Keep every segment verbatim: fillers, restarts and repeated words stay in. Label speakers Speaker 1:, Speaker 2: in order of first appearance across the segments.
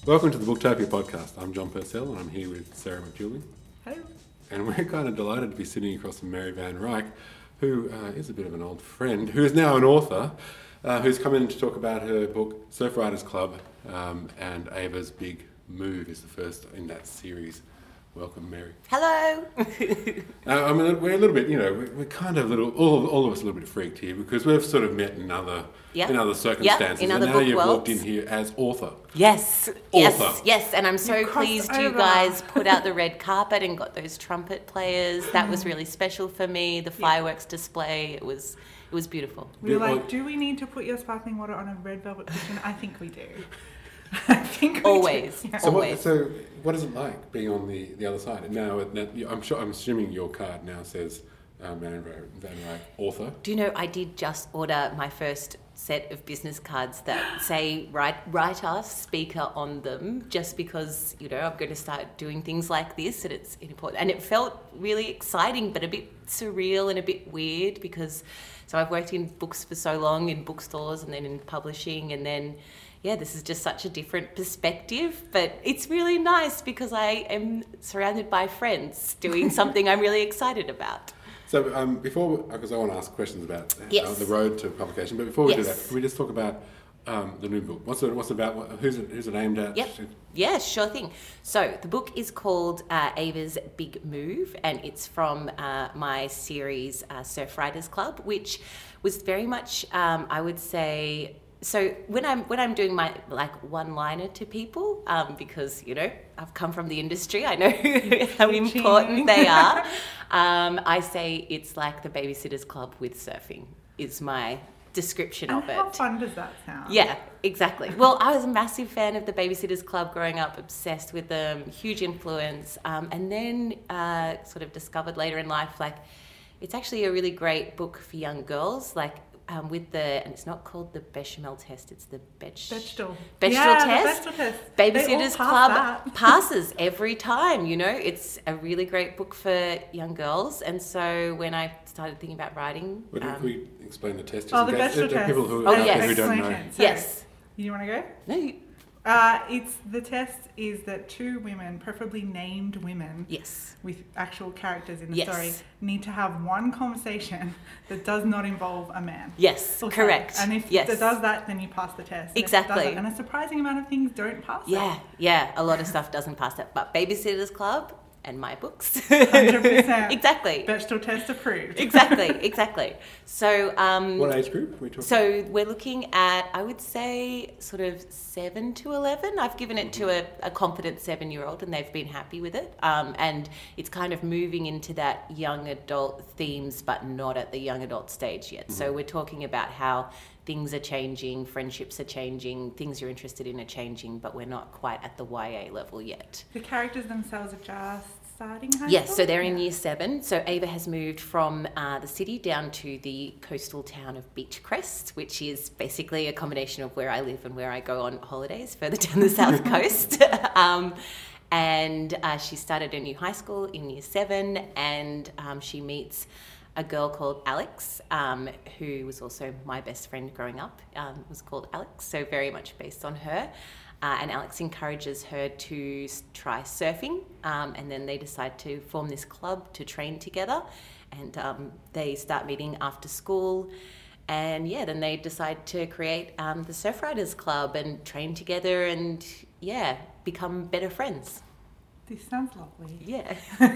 Speaker 1: Welcome to the Booktopia podcast. I'm John Purcell and I'm here with Sarah McJulian.
Speaker 2: Hello.
Speaker 1: And we're kind of delighted to be sitting across from Mary Van Ryck, who uh, is a bit of an old friend, who is now an author, uh, who's come in to talk about her book, Surf Riders Club, um, and Ava's Big Move is the first in that series. Welcome, Mary.
Speaker 3: Hello.
Speaker 1: uh, I mean, we're a little bit, you know, we're, we're kind of a little, all, all of us a little bit freaked here because we've sort of met in other,
Speaker 3: Yep.
Speaker 1: in other circumstances,
Speaker 3: Yep, in
Speaker 1: and
Speaker 3: other
Speaker 1: now
Speaker 3: book
Speaker 1: you've
Speaker 3: worlds.
Speaker 1: walked in here as author.
Speaker 3: Yes,
Speaker 1: Author.
Speaker 3: yes, yes, and I'm so
Speaker 2: You've crossed
Speaker 3: pleased you
Speaker 2: over.
Speaker 3: guys put out the red carpet and got those trumpet players. That was really special for me. The fireworks display, it was, it was beautiful.
Speaker 2: We were
Speaker 1: Yeah, well-
Speaker 2: like, do we need to put your sparkling water on a red velvet cushion? I think we do. I think we
Speaker 3: Always.
Speaker 2: do. Yeah.
Speaker 1: So what,
Speaker 3: Always.
Speaker 1: so what is it like being on the, the other side? Now, now, I'm sure, I'm assuming your card now says uh, Mary Van Ryck, author.
Speaker 3: Do you know, I did just order my first set of business cards that say write, writer, speaker on them, just because, you know, I'm going to start doing things like this and it's important. And it felt really exciting, but a bit surreal and a bit weird because, so I've worked in books for so long, in bookstores and then in publishing, and then yeah, this is just such a different perspective, but it's really nice because I am surrounded by friends doing something I'm really excited about.
Speaker 1: So um, before, because I want to ask questions about uh,
Speaker 3: Yes.
Speaker 1: the road to publication, but before we do
Speaker 3: Yes.
Speaker 1: that, can we just talk about um, the new book? What's it, what's it about? What, who's, it, who's it aimed at?
Speaker 3: Yep. Yeah, sure thing. So the book is called uh, Ava's Big Move, and it's from uh, my series uh, Surf Riders Club, which was very much, um, I would say. So when I'm when I'm doing my like one-liner to people, um, because you know I've come from the industry, I know how important they are. Um, I say it's like the Babysitters Club with surfing. Is my description
Speaker 2: And
Speaker 3: of it.
Speaker 2: how fun does that sound?
Speaker 3: Yeah, exactly. Well, I was a massive fan of the Babysitters Club growing up, obsessed with them, huge influence, um, and then uh, sort of discovered later in life, like, it's actually a really great book for young girls, like, um, with the, and it's not called the Bechamel test, it's the Bech...
Speaker 2: Bechdel.
Speaker 3: Bechdel
Speaker 2: yeah,
Speaker 3: test.
Speaker 2: The Bechdel test.
Speaker 3: Babysitters
Speaker 2: They all
Speaker 3: Club
Speaker 2: pass that.
Speaker 3: passes every time, you know. It's a really great book for young girls, and so when I started thinking about writing...
Speaker 1: Well,
Speaker 3: um,
Speaker 1: can we explain the test? just
Speaker 2: Oh,
Speaker 1: in
Speaker 2: the
Speaker 1: case-
Speaker 2: Bechdel
Speaker 1: there are people who,
Speaker 3: Oh,
Speaker 1: out there
Speaker 3: yes.
Speaker 1: who don't know.
Speaker 2: Explanation. So,
Speaker 3: yes.
Speaker 2: You want to go?
Speaker 3: No, you,
Speaker 2: Uh, it's the test is that two women, preferably named women,
Speaker 3: yes.
Speaker 2: with actual characters in the
Speaker 3: Yes.
Speaker 2: story, need to have one conversation that does not involve a man.
Speaker 3: Yes,
Speaker 2: Or
Speaker 3: correct.
Speaker 2: so. And if
Speaker 3: yes.
Speaker 2: it does that, then you pass the test. And if it
Speaker 3: Exactly.
Speaker 2: doesn't- And a surprising amount of things don't pass
Speaker 3: Yeah, yeah, a lot of stuff doesn't pass that. But Babysitters Club and my books.
Speaker 2: it. one hundred percent.
Speaker 3: Exactly.
Speaker 2: Bechdel test approved.
Speaker 3: Exactly, exactly. So, um,
Speaker 1: What age group are we talking?
Speaker 3: so we're looking at, I would say, sort of seven to eleven. I've given it to a, a confident seven-year-old, and they've been happy with it. Um, and it's kind of moving into that young adult themes, but not at the young adult stage yet. So we're talking about how things are changing, friendships are changing, things you're interested in are changing, but we're not quite at the Y A level yet.
Speaker 2: The characters themselves are just starting high
Speaker 3: Yes,
Speaker 2: school?
Speaker 3: so they're in
Speaker 2: Yeah.
Speaker 3: year seven. So Ava has moved from uh, the city down to the coastal town of Beachcrest, which is basically a combination of where I live and where I go on holidays further down the south coast. um, and uh, she started a new high school in year seven, and um, she meets a girl called Alex, um, who was also my best friend growing up, um, was called Alex, so very much based on her. Uh, and Alex encourages her to s- try surfing, um, and then they decide to form this club to train together, and um, they start meeting after school, and yeah, then they decide to create um, the Surf Riders Club and train together and yeah, become better friends.
Speaker 2: This sounds lovely.
Speaker 3: Yeah,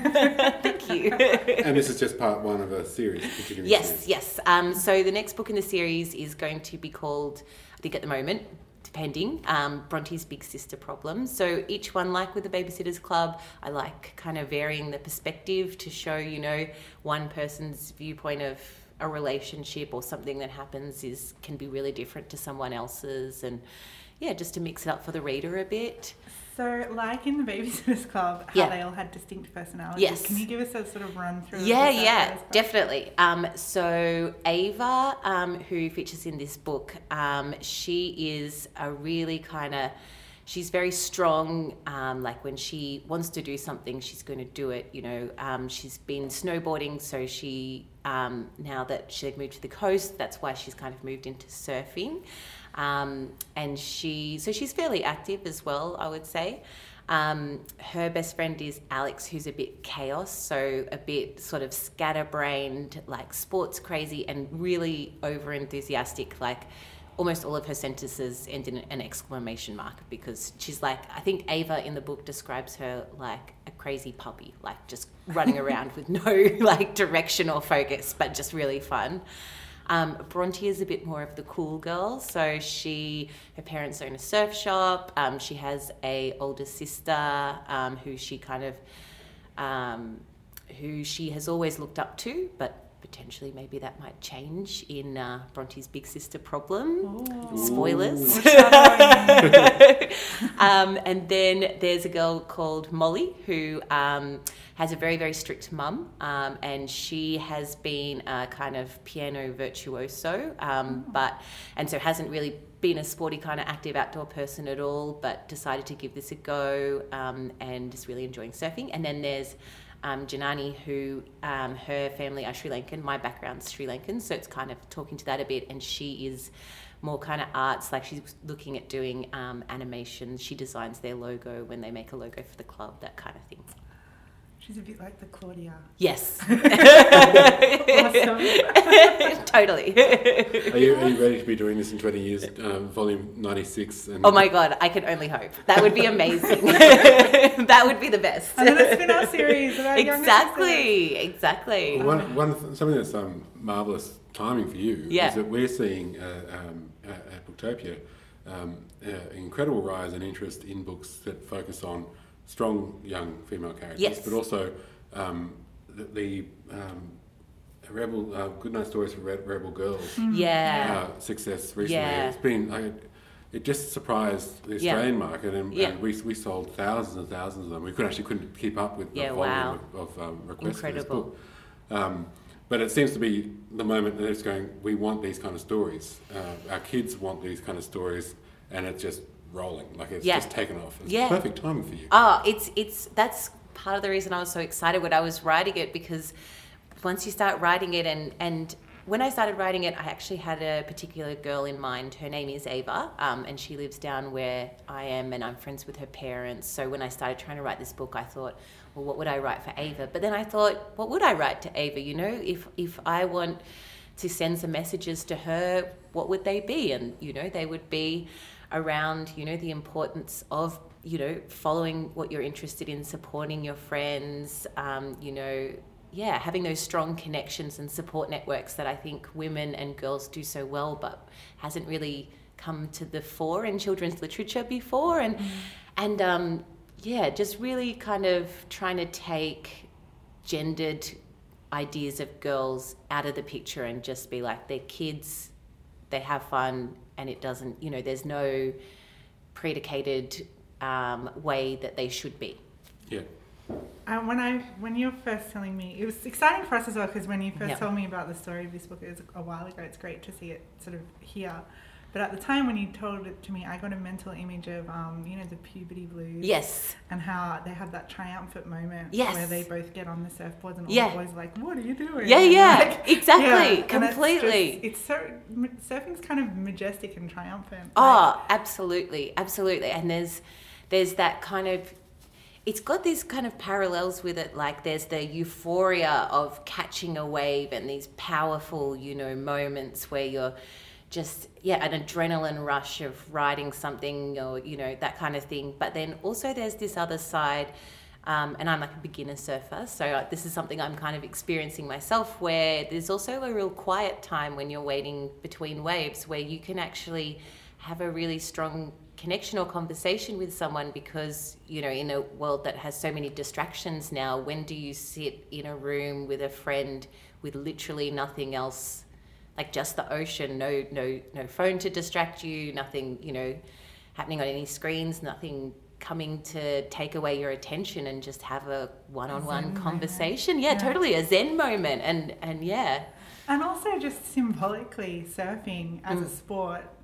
Speaker 3: thank you.
Speaker 1: And this is just part one of a series. continuing
Speaker 3: Yes,
Speaker 1: series.
Speaker 3: yes. Um, so the next book in the series is going to be called, I think at the moment, depending, um, Bronte's Big Sister Problems. So each one, like with the Babysitters Club, I like kind of varying the perspective to show, you know, one person's viewpoint of a relationship or something that happens is can be really different to someone else's, and yeah, just to mix it up for the reader a bit.
Speaker 2: So, like in the Babysitters Club, how
Speaker 3: Yeah.
Speaker 2: they all had distinct personalities.
Speaker 3: Yes.
Speaker 2: Can you give us a sort of run through?
Speaker 3: Yeah,
Speaker 2: of the
Speaker 3: yeah,
Speaker 2: Surf Riders Club?
Speaker 3: definitely. Um, so Ava, um, who features in this book, um, she is a really kind of, she's very strong. Um, like when she wants to do something, she's going to do it. You know, um, she's been snowboarding, so she um, now that she moved to the coast, that's why she's kind of moved into surfing. Um, and she, so she's fairly active as well, I would say. Um, her best friend is Alex, who's a bit chaos, so a bit sort of scatterbrained, like sports crazy and really over enthusiastic, like almost all of her sentences end in an exclamation mark, because she's like, I think Ava in the book describes her like a crazy puppy, like just running around with no like direction or focus, but just really fun. Um, Bronte is a bit more of the cool girl. So she, her parents own a surf shop. Um, she has a older sister um, who she kind of, um, who she has always looked up to, but potentially maybe that might change in uh, Bronte's big sister problem.
Speaker 2: Ooh.
Speaker 3: Spoilers. um, and then there's a girl called Molly who um, has a very, very strict mum, um, and she has been a kind of piano virtuoso, um,
Speaker 2: Oh.
Speaker 3: but and so hasn't really been a sporty kind of active outdoor person at all, but decided to give this a go um, and is really enjoying surfing. And then there's Um, Janani, who um, her family are Sri Lankan. My background's Sri Lankan, so it's kind of talking to that a bit. And she is more kind of arts, like she's looking at doing um, animation. She designs their logo when they make a logo for the club, that kind of thing.
Speaker 2: She's a bit like the Claudia.
Speaker 3: Yes.
Speaker 2: Awesome.
Speaker 3: Totally.
Speaker 1: Are you, are you ready to be doing this in twenty years, um, volume ninety-six? And
Speaker 3: Oh my God, I can only hope. That would be amazing. That would be the best.
Speaker 2: And then a spin-off series about younger
Speaker 3: Exactly, exactly.
Speaker 1: Well, one, one th- something that's um, marvellous timing for you
Speaker 3: Yeah.
Speaker 1: is that we're seeing uh, um, at, at Booktopia um, uh, incredible rise in interest in books that focus on strong young female characters,
Speaker 3: Yes.
Speaker 1: but also um, the, the um, Rebel uh, Goodnight Stories for Re- Rebel Girls
Speaker 3: Yeah.
Speaker 1: uh, success recently.
Speaker 3: Yeah.
Speaker 1: It's been I, it just surprised the Australian market, and,
Speaker 3: Yeah.
Speaker 1: and we we sold thousands and thousands of them. We could actually couldn't keep up with the
Speaker 3: Yeah,
Speaker 1: volume
Speaker 3: wow.
Speaker 1: of, of um, requests for this
Speaker 3: Incredible.
Speaker 1: book. Um, but it seems to be the moment that it's going, we want these kind of stories. Uh, our kids want these kind of stories, and it's just rolling. Like it's
Speaker 3: Yeah.
Speaker 1: just taken off. It's
Speaker 3: Yeah.
Speaker 1: perfect timing for you.
Speaker 3: Oh, it's it's that's part of the reason I was so excited when I was writing it, because once you start writing it, and and when I started writing it, I actually had a particular girl in mind. Her name is Ava, um, and she lives down where I am, and I'm friends with her parents. So when I started trying to write this book, I thought, well, what would I write for Ava? But then I thought, what would I write to Ava? You know, if if I want to send some messages to her, what would they be? And you know, they would be around, you know, the importance of, you know, following what you're interested in, supporting your friends, um, you know, yeah, having those strong connections and support networks that I think women and girls do so well, but hasn't really come to the fore in children's literature before. And, mm. and um, yeah, just really kind of trying to take gendered ideas of girls out of the picture and just be like, they're kids, they have fun, and it doesn't, you know, there's no predicated um, way that they should be.
Speaker 1: Yeah.
Speaker 2: Uh, when I when you were first telling me, it was exciting for us as well, because when you first
Speaker 3: Yep.
Speaker 2: told me about the story of this book, it was a while ago. It's great to see it sort of here. But at the time when you told it to me, I got a mental image of, um, you know, the puberty blues.
Speaker 3: Yes.
Speaker 2: And how they have that triumphant moment
Speaker 3: Yes.
Speaker 2: where they both get on the surfboards and all
Speaker 3: Yeah.
Speaker 2: the boys are like, what are you doing?
Speaker 3: Yeah,
Speaker 2: And
Speaker 3: yeah,
Speaker 2: like,
Speaker 3: exactly,
Speaker 2: yeah, and it's
Speaker 3: completely.
Speaker 2: just- It's, so, surfing's kind of majestic and triumphant.
Speaker 3: Oh, absolutely, absolutely. And there's there's that kind of, it's got these kind of parallels with it. Like there's the euphoria of catching a wave and these powerful, you know, moments where you're just, yeah, an adrenaline rush of riding something, or, you know, that kind of thing. But then also there's this other side, um, and I'm like a beginner surfer, so like, this is something I'm kind of experiencing myself, where there's also a real quiet time when you're waiting between waves, where you can actually have a really strong connection or conversation with someone, because, you know, in a world that has so many distractions now, when do you sit in a room with a friend with literally nothing else, like just the ocean, no no no phone to distract you, nothing, you know, happening on any screens, nothing coming to take away your attention, and just have a one-on-one
Speaker 2: Zen
Speaker 3: conversation.
Speaker 2: moment.
Speaker 3: Yeah,
Speaker 2: Yeah.
Speaker 3: totally, a Zen moment. And and yeah.
Speaker 2: And also just symbolically, surfing as
Speaker 3: Mm.
Speaker 2: a sport,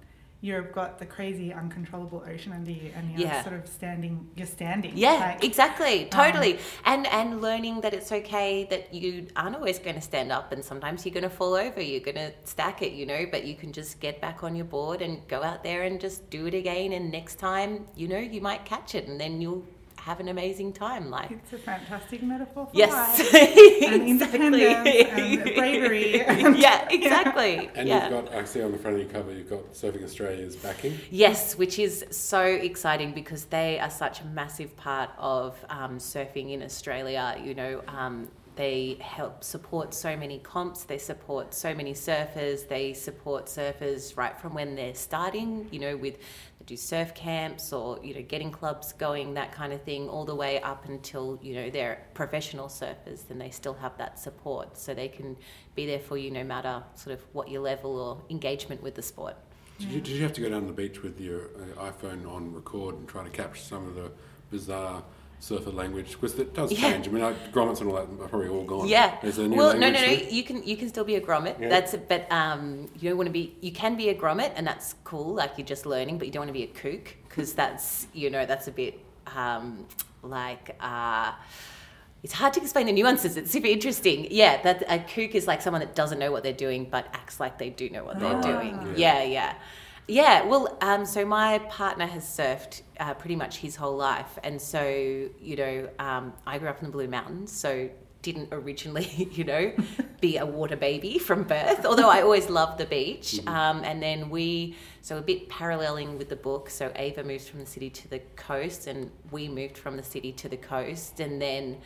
Speaker 2: you've got the crazy uncontrollable ocean under you, and you're
Speaker 3: Yeah.
Speaker 2: sort of standing. You're standing.
Speaker 3: Yeah,
Speaker 2: like,
Speaker 3: exactly, totally.
Speaker 2: um,
Speaker 3: and and learning that it's okay that you aren't always going to stand up, and sometimes you're going to fall over, you're going to stack it, you know, but you can just get back on your board and go out there and just do it again, and next time, you know, you might catch it, and then you'll have an amazing time. Like,
Speaker 2: It's a fantastic metaphor for
Speaker 3: yes,
Speaker 2: life. And
Speaker 3: exactly.
Speaker 2: independence and bravery. And,
Speaker 3: yeah, exactly.
Speaker 1: And
Speaker 3: yeah.
Speaker 1: you've got, I see on the front of your cover, you've got Surfing Australia's backing.
Speaker 3: Yes, which is so exciting because they are such a massive part of um, surfing in Australia. You know, um, they help support so many comps, they support so many surfers, they support surfers right from when they're starting, you know, with they do surf camps or, you know, getting clubs going, that kind of thing, all the way up until, you know, they're professional surfers, then they still have that support. So they can be there for you no matter sort of what your level or engagement with the sport.
Speaker 1: Did you, did you have to go down the beach with your uh, iPhone on record and try to capture some of the bizarre surfer language? Because it does
Speaker 3: Yeah.
Speaker 1: change. I mean, like, grommets and all that are probably all gone.
Speaker 3: Yeah.
Speaker 1: Is there new
Speaker 3: Well, no,
Speaker 1: language
Speaker 3: no, no.
Speaker 1: there?
Speaker 3: You can you can still be a grommet.
Speaker 1: Yeah.
Speaker 3: That's but um, you don't want to be. You can be a grommet, and that's cool. Like you're just learning, but you don't want to be a kook because that's you know that's a bit um, like. Uh, It's hard to explain the nuances. It's super interesting. Yeah, that a kook is like someone that doesn't know what they're doing but acts like they do know what they're
Speaker 2: Ah.
Speaker 3: doing. Yeah, yeah. Yeah, well, um, so my partner has surfed uh, pretty much his whole life. And so, you know, um, I grew up in the Blue Mountains, so didn't originally, you know, be a water baby from birth, although I always loved the beach.
Speaker 1: Mm-hmm.
Speaker 3: Um, and then we, so a bit paralleling with the book, so Ava moved from the city to the coast and we moved from the city to the coast. And then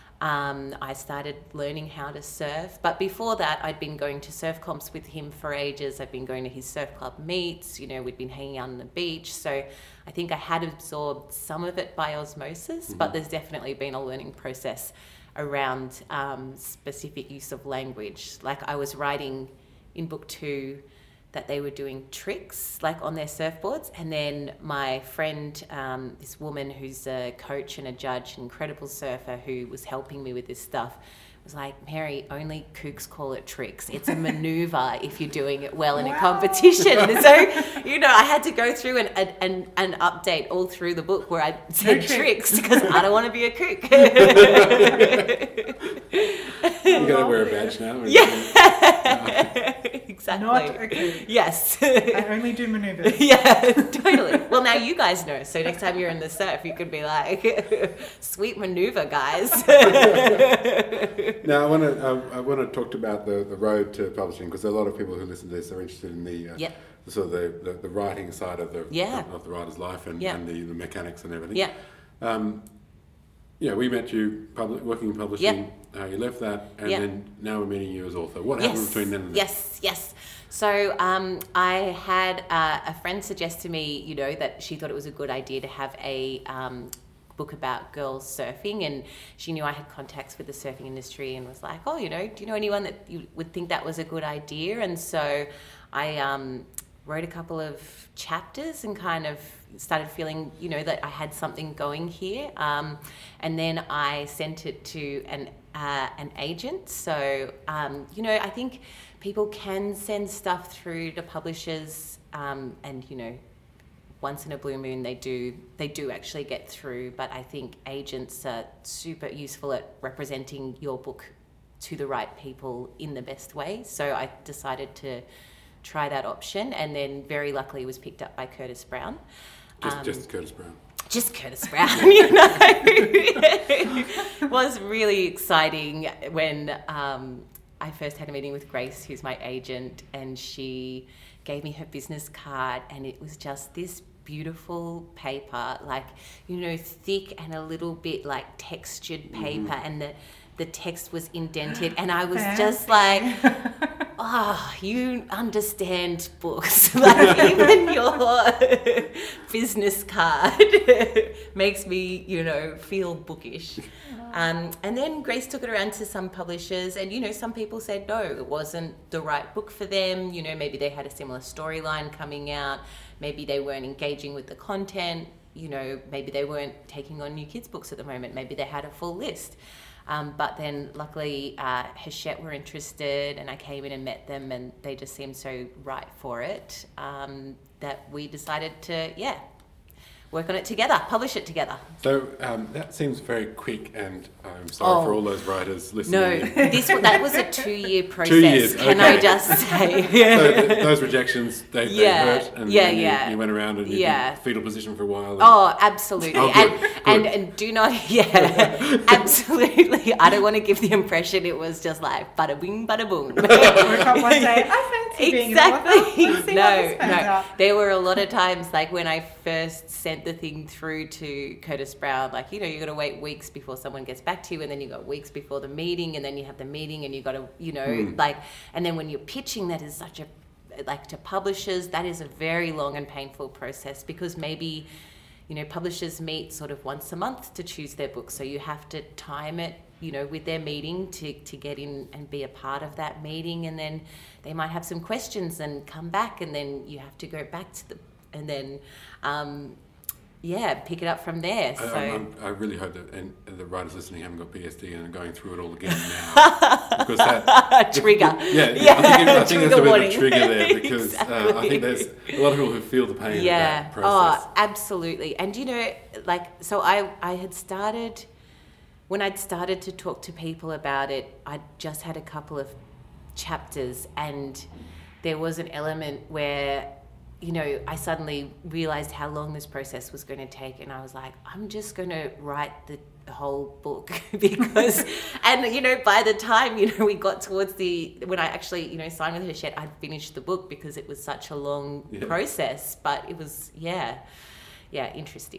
Speaker 3: Um, I started learning how to surf. But before that, I'd been going to surf comps with him for ages. I'd been going to his surf club meets. You know, we'd been hanging out on the beach. So I think I had absorbed some of it by osmosis,
Speaker 1: Mm-hmm.
Speaker 3: but there's definitely been a learning process around um, specific use of language. Like I was writing in book two that they were doing tricks like on their surfboards, and then my friend, um, this woman who's a coach and a judge, an incredible surfer who was helping me with this stuff, was like, Mary, only kooks call it tricks. It's a maneuver if you're doing it well in a
Speaker 2: Wow.
Speaker 3: competition. So, you know, I had to go through and and, and, and update all through the book where I said
Speaker 2: No
Speaker 3: tricks because I don't want to be a kook.
Speaker 1: You got to wear a badge now.
Speaker 3: Yeah. Exactly.
Speaker 2: Not a kook.
Speaker 3: Yes.
Speaker 2: I only do maneuvers.
Speaker 3: Yeah, totally. Well, now you guys know. So next time you're in the surf, you could be like, "Sweet maneuver, guys."
Speaker 1: Now I want to uh, I want to talk about the, the road to publishing, because a lot of people who listen to this are interested in the, uh,
Speaker 3: Yep.
Speaker 1: the sort of the, the, the writing side of the
Speaker 3: Yeah.
Speaker 1: of the writer's life and,
Speaker 3: Yeah.
Speaker 1: and the, the mechanics and everything.
Speaker 3: Yeah.
Speaker 1: Um, yeah, we met you public, working in publishing.
Speaker 3: Yep.
Speaker 1: Uh, you left that, and
Speaker 3: Yep.
Speaker 1: then now we're meeting you as author. What happened between then and then?
Speaker 3: Yes, yes. So um, I had uh, a friend suggest to me, you know, that she thought it was a good idea to have a um, book about girls surfing, and she knew I had contacts with the surfing industry and was like, oh, you know, do you know anyone that you would think that was a good idea? And so I um, wrote a couple of chapters and kind of started feeling, you know, that I had something going here. Um, and then I sent it to an uh, an agent. So, um, you know, I think people can send stuff through to publishers, um, and, you know, once in a blue moon they do they do actually get through. But I think agents are super useful at representing your book to the right people in the best way. So I decided to try that option, and then very luckily was picked up by Curtis Brown.
Speaker 1: Just,
Speaker 3: Um,
Speaker 1: just Curtis Brown.
Speaker 3: Just Curtis Brown, you know. It was really exciting when um, I first had a meeting with Grace, who's my agent, and she gave me her business card, and it was just this beautiful paper, like, you know, thick and a little bit like textured paper, mm-hmm. and the the text was indented, and I was
Speaker 2: Fancy.
Speaker 3: just like, oh, you understand books. Like, even your business card makes me, you know, feel bookish. Um, and then Grace took it around to some publishers, and, you know, some people said no, it wasn't the right book for them. You know, maybe they had a similar storyline coming out. Maybe they weren't engaging with the content. You know, maybe they weren't taking on new kids' books at the moment. Maybe they had a full list. Um, but then luckily uh, Hachette were interested, and I came in and met them, and they just seemed so right for it um, that we decided to, yeah, work on it together, publish it together.
Speaker 1: So um, that seems very quick, and I'm sorry
Speaker 3: Oh.
Speaker 1: for all those writers listening.
Speaker 3: No, this that was a two-year process.
Speaker 1: Two years,
Speaker 3: Can
Speaker 1: okay.
Speaker 3: I just say?
Speaker 1: So th- those rejections, they,
Speaker 3: Yeah,
Speaker 1: they hurt, and,
Speaker 3: yeah,
Speaker 1: and you,
Speaker 3: yeah.
Speaker 1: you went around and you
Speaker 3: Yeah.
Speaker 1: did fetal position for a while. And,
Speaker 3: Oh, absolutely.
Speaker 1: Oh, good,
Speaker 3: and,
Speaker 1: good.
Speaker 3: and and do not, yeah, absolutely. I don't want to give the impression it was just like bada bing, bada boom.
Speaker 2: Woke up one day, I fancy being an author.
Speaker 3: Exactly.
Speaker 2: Let's see
Speaker 3: No,
Speaker 2: how this pans
Speaker 3: no.
Speaker 2: out.
Speaker 3: There were a lot of times, like when I first sent the thing through to Curtis Brown, like, you know, you got to wait weeks before someone gets back to you, and then you got weeks before the meeting, and then you have the meeting, and you got to, you know,
Speaker 1: Mm.
Speaker 3: like, and then when you're pitching, that is such a, like to publishers, that is a very long and painful process, because maybe, you know, publishers meet sort of once a month to choose their books, so you have to time it, you know, with their meeting to, to get in and be a part of that meeting, and then they might have some questions and come back, and then you have to go back to the, and then, um, yeah, pick it up from there.
Speaker 1: I,
Speaker 3: So
Speaker 1: I'm, I really hope that and, and the writers listening haven't got P S D and are going through it all again now. Because that
Speaker 3: trigger.
Speaker 1: Yeah,
Speaker 3: Yeah,
Speaker 1: I think, I think there's a
Speaker 3: trigger
Speaker 1: bit
Speaker 3: warning.
Speaker 1: of a trigger there, because uh, I
Speaker 3: Exactly.
Speaker 1: think there's a lot of people who feel the pain
Speaker 3: Yeah.
Speaker 1: of that process.
Speaker 3: Oh, absolutely. And you know, like, so I, I had started, when I'd started to talk to people about it, I'd just had a couple of chapters, and there was an element where, you know, I suddenly realized how long this process was going to take, and I was like, I'm just going to write the whole book because, and you know, by the time, you know, we got towards the, when I actually, you know, signed with Hachette, I'd finished the book because it was such a long
Speaker 1: Yeah.
Speaker 3: process, but it was, yeah, yeah, interesting.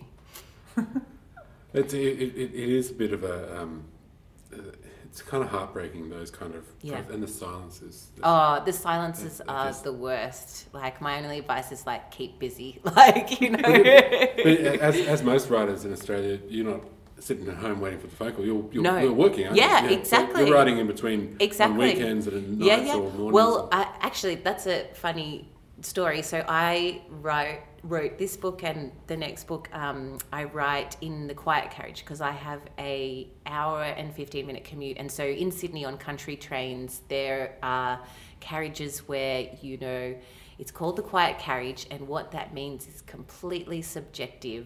Speaker 1: It's, it, it, it is a bit of a, um, uh, it's kind of heartbreaking, those kind of,
Speaker 3: Yeah.
Speaker 1: and the silences.
Speaker 3: Oh, the silences
Speaker 1: It- it
Speaker 3: are
Speaker 1: just-
Speaker 3: the worst. Like, my only advice is like, keep busy. Like, you know.
Speaker 1: But as, as most writers in Australia, you're not sitting at home waiting for the phone call. You're, you're,
Speaker 3: No.
Speaker 1: you're working, aren't
Speaker 3: Yeah,
Speaker 1: you? So
Speaker 3: exactly.
Speaker 1: you're writing in between
Speaker 3: Exactly.
Speaker 1: on weekends and
Speaker 3: Yeah,
Speaker 1: nights
Speaker 3: yeah.
Speaker 1: or mornings.
Speaker 3: Well,
Speaker 1: or,
Speaker 3: I, actually, that's a funny story. So I wrote wrote this book and the next book. Um, I write in the quiet carriage because I have a hour and fifteen minute commute, and so in Sydney on country trains there are carriages where, you know, it's called the quiet carriage, and what that means is completely subjective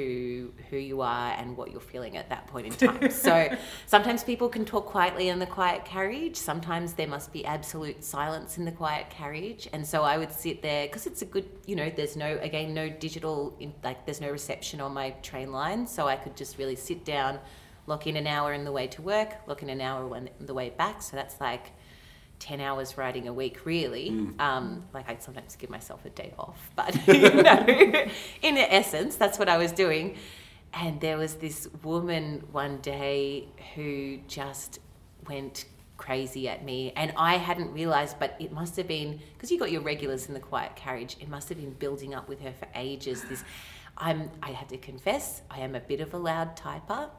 Speaker 3: to who you are and what you're feeling at that point in time. So sometimes people can talk quietly in the quiet carriage. Sometimes there must be absolute silence in the quiet carriage. And so I would sit there because it's a good, you know, there's no, again, no digital, like there's no reception on my train line. So I could just really sit down, lock in an hour on the way to work, lock in an hour on the way back. So that's like ten hours writing a week, really.
Speaker 1: Mm.
Speaker 3: Um, like I sometimes give myself a day off, but you know, in essence, that's what I was doing. And there was this woman one day who just went crazy at me, and I hadn't realized, but it must have been because you got your regulars in the quiet carriage. It must have been building up with her for ages. This, I'm. I have to confess, I am a bit of a loud typer.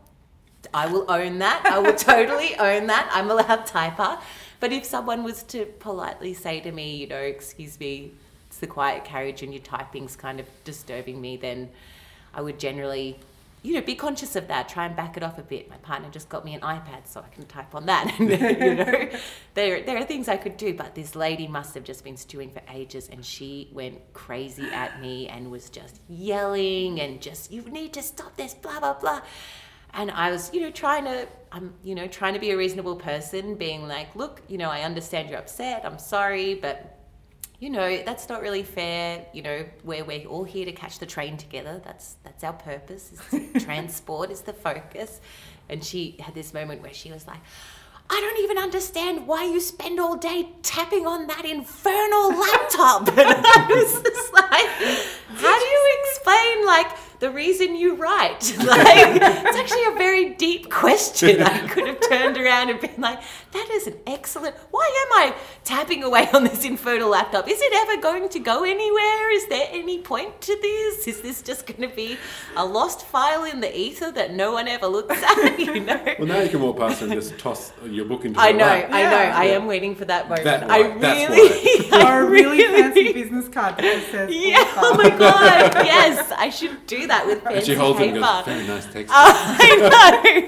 Speaker 3: I will own that. I will totally own that. I'm a loud typer. But if someone was to politely say to me, you know, excuse me, it's the quiet carriage and your typing's kind of disturbing me, then I would generally, you know, be conscious of that. Try and back it off a bit. My partner just got me an iPad so I can type on that. And, you know, there, there are things I could do. But this lady must have just been stewing for ages, and she went crazy at me and was just yelling and just, you need to stop this, blah, blah, blah. And I was, you know, trying to, I'm, you know, trying to be a reasonable person, being like, look, you know, I understand you're upset. I'm sorry, but, you know, that's not really fair. You know, we're, we're all here to catch the train together. That's that's our purpose. Is transport is the focus. And she had this moment where she was like, I don't even understand why you spend all day tapping on that infernal laptop. And I was just like, how do you explain, like, the reason you write? Like, it's actually a very deep question. I could have turned around and been like, that is an excellent, why am I tapping away on this infernal laptop? Is it ever going to go anywhere? Is there any point to this? Is this just going to be a lost file in the ether that no one ever looks at, you know?
Speaker 1: well, now you can walk past and just toss your book into
Speaker 3: I
Speaker 1: the
Speaker 3: know,
Speaker 1: lap.
Speaker 3: I know.
Speaker 2: Yeah.
Speaker 3: I am waiting for that moment.
Speaker 1: That
Speaker 3: I
Speaker 1: why- that's
Speaker 3: really, I
Speaker 2: Or a really
Speaker 3: really-
Speaker 2: fancy business card that says
Speaker 3: Yeah.
Speaker 2: author.
Speaker 3: Oh my god. Yes, I should do that with pen
Speaker 1: And she
Speaker 3: and
Speaker 1: holds it
Speaker 3: paper.
Speaker 1: and goes, very nice text.
Speaker 3: I know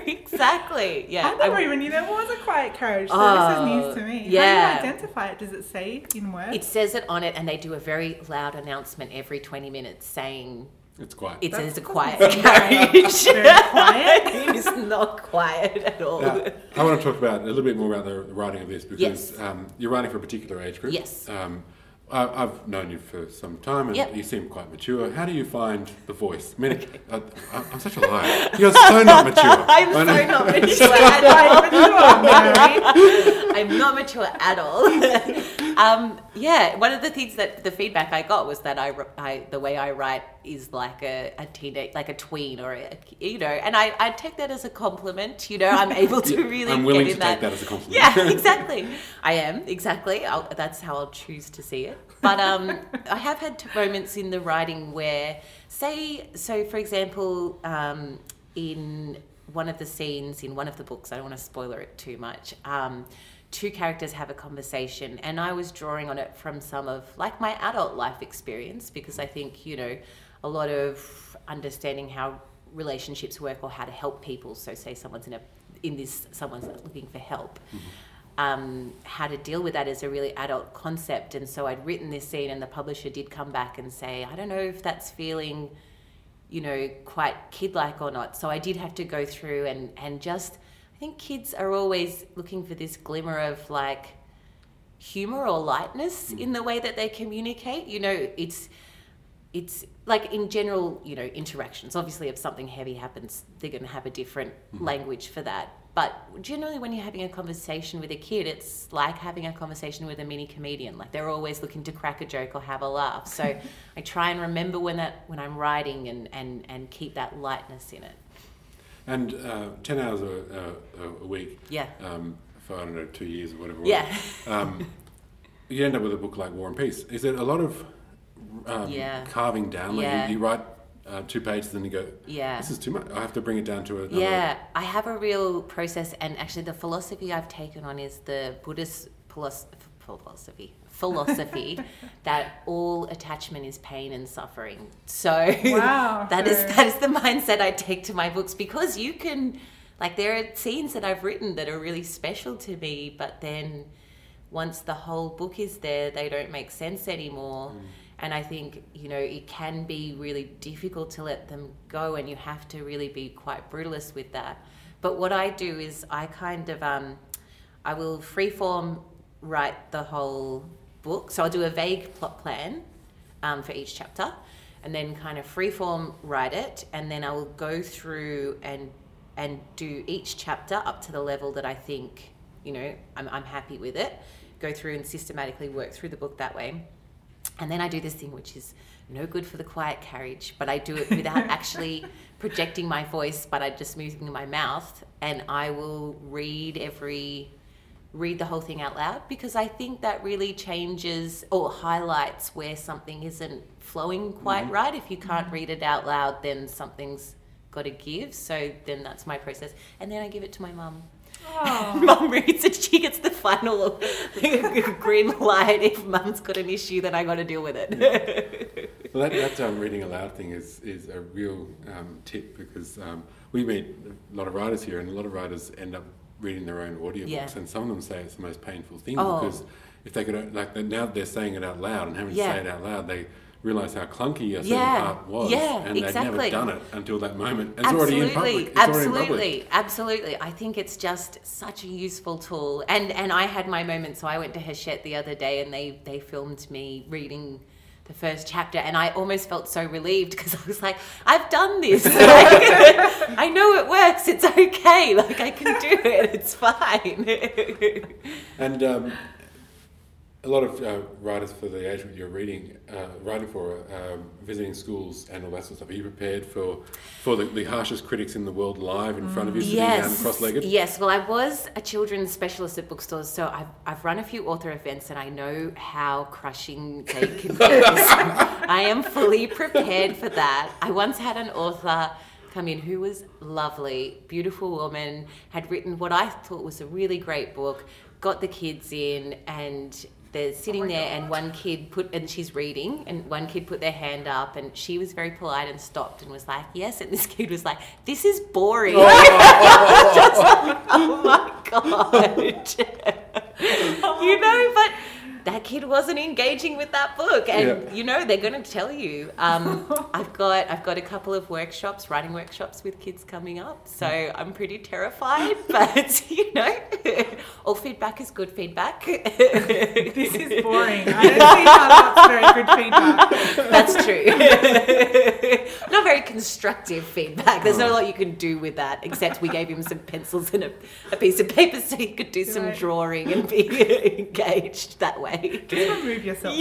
Speaker 3: exactly. Yeah.
Speaker 2: I never
Speaker 3: I'm-
Speaker 2: even knew there was a quiet carriage, so
Speaker 3: Oh,
Speaker 2: this is news to me.
Speaker 3: yeah.
Speaker 2: How do you identify it? Does it say in words?
Speaker 3: It says it on it, and they do a very loud announcement every twenty minutes saying
Speaker 1: It's quiet.
Speaker 3: it
Speaker 2: That's-
Speaker 3: says a
Speaker 2: that's
Speaker 3: quiet
Speaker 2: very-
Speaker 3: carriage.
Speaker 2: very quiet.
Speaker 3: It is not quiet at all.
Speaker 1: Now, I want to talk about a little bit more about the writing of this because
Speaker 3: Yes.
Speaker 1: um, you're writing for a particular age group.
Speaker 3: Yes.
Speaker 1: Um, I, I've known you for some time and
Speaker 3: Yep.
Speaker 1: you seem quite mature. How do you find the voice? I mean, I, I, I'm such a liar. You're so not mature.
Speaker 3: I'm
Speaker 1: I know.
Speaker 3: so not mature at all.
Speaker 2: Mary.
Speaker 3: I'm not mature at all. um, yeah, one of the things that the feedback I got was that I, I the way I write is like a, a teenage, like a tween or a, you know, and I, I take that as a compliment. You know, I'm able to
Speaker 1: Yeah,
Speaker 3: really
Speaker 1: I'm willing
Speaker 3: get
Speaker 1: to
Speaker 3: in that.
Speaker 1: take that as a compliment.
Speaker 3: Yeah, exactly. I am exactly. I'll, that's how I'll choose to see it. But um, I have had t- moments in the writing where, say, so for example, um, in one of the scenes in one of the books, I don't want to spoiler it too much. Um, two characters have a conversation, and I was drawing on it from some of like my adult life experience because I think you know a lot of understanding how relationships work or how to help people. So, say someone's in a in this someone's looking for help. Mm-hmm. Um, how to deal with that is a really adult concept. And so I'd written this scene and the publisher did come back and say, I don't know if that's feeling, you know, quite kid-like or not. So I did have to go through and, and just, I think kids are always looking for this glimmer of like humor or lightness in the way that they communicate. You know, it's, it's like in general, you know, interactions. Obviously, if something heavy happens, they're going to have a different mm-hmm. language for that. But generally, when you're having a conversation with a kid, it's like having a conversation with a mini comedian. Like they're always looking to crack a joke or have a laugh. So I try and remember when that when I'm writing and, and, and keep that lightness in it.
Speaker 1: And uh, ten hours a, a, a week.
Speaker 3: Yeah.
Speaker 1: Um, for I don't know two years or whatever. It was.
Speaker 3: Yeah.
Speaker 1: um, you end up with a book like War and Peace. Is it a lot of um,
Speaker 3: yeah.
Speaker 1: carving down? Like
Speaker 3: yeah.
Speaker 1: you, you write. Uh, two pages, then you go,
Speaker 3: yeah.
Speaker 1: this is too much. I have to bring it down to another.
Speaker 3: Yeah, I have a real process, and actually the philosophy I've taken on is the Buddhist philosophy, philosophy, philosophy that all attachment is pain and suffering. So
Speaker 2: wow,
Speaker 3: that
Speaker 2: so.
Speaker 3: is that is the mindset I take to my books, because you can, like, there are scenes that I've written that are really special to me, but then once the whole book is there, they don't make sense anymore. Mm. And I think, you know, it can be really difficult to let them go, and you have to really be quite brutalist with that. But what I do is I kind of, um, I will freeform write the whole book. So I'll do a vague plot plan um, for each chapter, and then kind of freeform write it. And then I will go through and and do each chapter up to the level that I think, you know, I'm, I'm happy with it. Go through and systematically work through the book that way. And then I do this thing which is no good for the quiet carriage, but I do it without actually projecting my voice, but I just moving my mouth, and I will read every, read the whole thing out loud, because I think that really changes or highlights where something isn't flowing quite mm-hmm. right. If you can't read it out loud, then something's got to give. So then that's my process. And then I give it to my mum. Mum reads it, she gets the final green light. If Mum's got an issue, then I got to deal with it.
Speaker 1: Well, that, that um, reading aloud thing is, is a real um, tip, because um, we meet a lot of writers here, and a lot of writers end up reading their own audiobooks,
Speaker 3: yeah.
Speaker 1: and some of them say it's the most painful thing
Speaker 3: oh.
Speaker 1: because if they could, like, now they're saying it out loud and having
Speaker 3: yeah.
Speaker 1: to say it out loud, they realise how clunky a certain
Speaker 3: yeah.
Speaker 1: part was,
Speaker 3: yeah,
Speaker 1: and
Speaker 3: exactly.
Speaker 1: they'd never done it until that moment. It's
Speaker 3: absolutely.
Speaker 1: already in public. It's
Speaker 3: absolutely,
Speaker 1: already in public.
Speaker 3: absolutely. I think it's just such a useful tool. And and I had my moment. So I went to Hachette the other day, and they they filmed me reading the first chapter, and I almost felt so relieved, because I was like, I've done this. Like, I know it works. It's okay. Like, I can do it. It's fine.
Speaker 1: And um, a lot of uh, writers for the age group you're reading, uh, writing for, um, visiting schools and all that sort of stuff. Are you prepared for for the, the harshest critics in the world live in front of you, sitting
Speaker 3: yes.
Speaker 1: down cross-legged?
Speaker 3: Yes. Well, I was a children's specialist at bookstores, so I've I've run a few author events, and I know how crushing they can get. I am fully prepared for that. I once had an author come in who was lovely, beautiful woman, had written what I thought was a really great book, got the kids in, and they're sitting
Speaker 2: Oh my
Speaker 3: there
Speaker 2: God.
Speaker 3: and one kid put, and she's reading, and one kid put their hand up and she was very polite and stopped and was like, yes. And this kid was like, this is boring.
Speaker 1: Oh.
Speaker 3: Just like, oh my God. You know, but that kid wasn't engaging with that book, and
Speaker 1: Yeah.
Speaker 3: you know they're going to tell you. Um, I've got I've got a couple of workshops, writing workshops with kids coming up, so I'm pretty terrified. But you know, all feedback is good feedback.
Speaker 2: This is boring. I don't see how that's very good feedback.
Speaker 3: That's true. Not very constructive feedback. There's not a lot you can do with that, except we gave him some pencils and a, a piece of paper so he could do some
Speaker 2: Right.
Speaker 3: drawing and be engaged that way.
Speaker 2: Just remove yourself.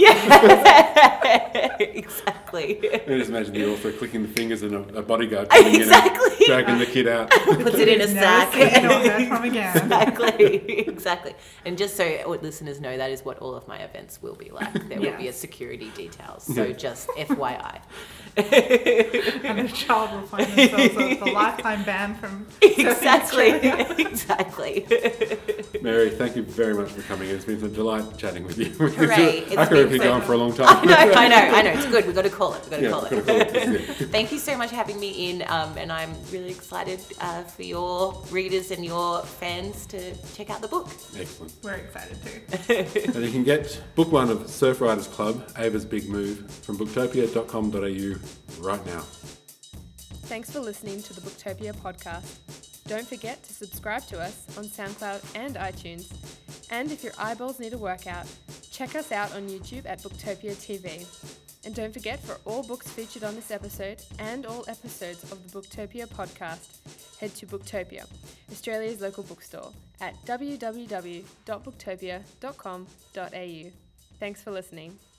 Speaker 3: Yeah, exactly.
Speaker 1: I just imagine the author clicking the fingers and a, a bodyguard coming
Speaker 3: Exactly.
Speaker 1: in and dragging the kid out.
Speaker 3: Puts it in a
Speaker 2: Never
Speaker 3: sack.
Speaker 2: seen or heard from again.
Speaker 3: Exactly, exactly. And just so our listeners know, that is what all of my events will be like. There will be a
Speaker 2: Yes.
Speaker 3: security detail. So
Speaker 1: Yeah.
Speaker 3: just F Y I.
Speaker 2: And the child will find themselves with a lifetime ban from
Speaker 3: Exactly,
Speaker 2: Australia.
Speaker 3: exactly.
Speaker 1: Mary, thank you very much for coming in. It's been a delight chatting with you.
Speaker 3: Hooray, it's
Speaker 1: I could
Speaker 3: been
Speaker 1: have been
Speaker 3: so
Speaker 1: going
Speaker 3: fun.
Speaker 1: for a long
Speaker 3: I
Speaker 1: time.
Speaker 3: know, I know, I know. It's good. We've got to call it. We've got to
Speaker 1: Yeah,
Speaker 3: call
Speaker 1: gotta
Speaker 3: it.
Speaker 1: call it. This is it.
Speaker 3: Thank you so much for having me in, um, and I'm really excited uh, for your readers and your fans to check out the book.
Speaker 1: Excellent.
Speaker 2: We're excited too.
Speaker 1: And you can get book one of Surf Riders Club, Ava's Big Move, from booktopia dot com dot a u right now.
Speaker 4: Thanks for listening to the Booktopia podcast. Don't forget to subscribe to us on SoundCloud and iTunes. And if your eyeballs need a workout, check us out on YouTube at Booktopia T V. And don't forget, for all books featured on this episode and all episodes of the Booktopia podcast, head to Booktopia, Australia's local bookstore, at w w w dot booktopia dot com dot a u. Thanks for listening.